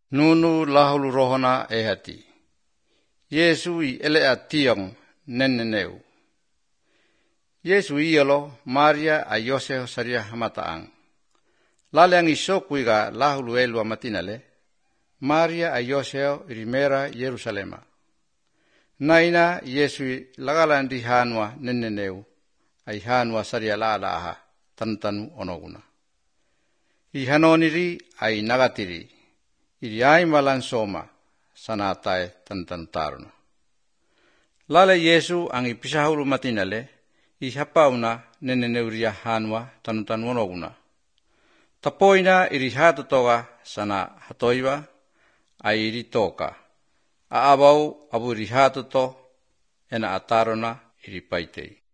Nunu lahulu rohona ehati. Yesu I elea tiong neneneu. Yesu iyalo Maria a Yosef saria hamataang. Lalang isokuiga lahulu elua matinale. Maria a Yosef irimera Yerusalema. Naina Yesu lagalan di hanwa neneneu. Ay hanwa saria laalaha tantanu onoguna. Ihanoniri ay nagatiri. Iri ay malansoma sanatay tantanu taruna. Lala Yesu ang ipisahulu matinale. Ihapauna neneneuria hanwa tantanu onoguna. Tapoina iri hatutoga sana hatoiwa ay iri toka. Aabaw abu iri hatuto ena atarona iri paitei.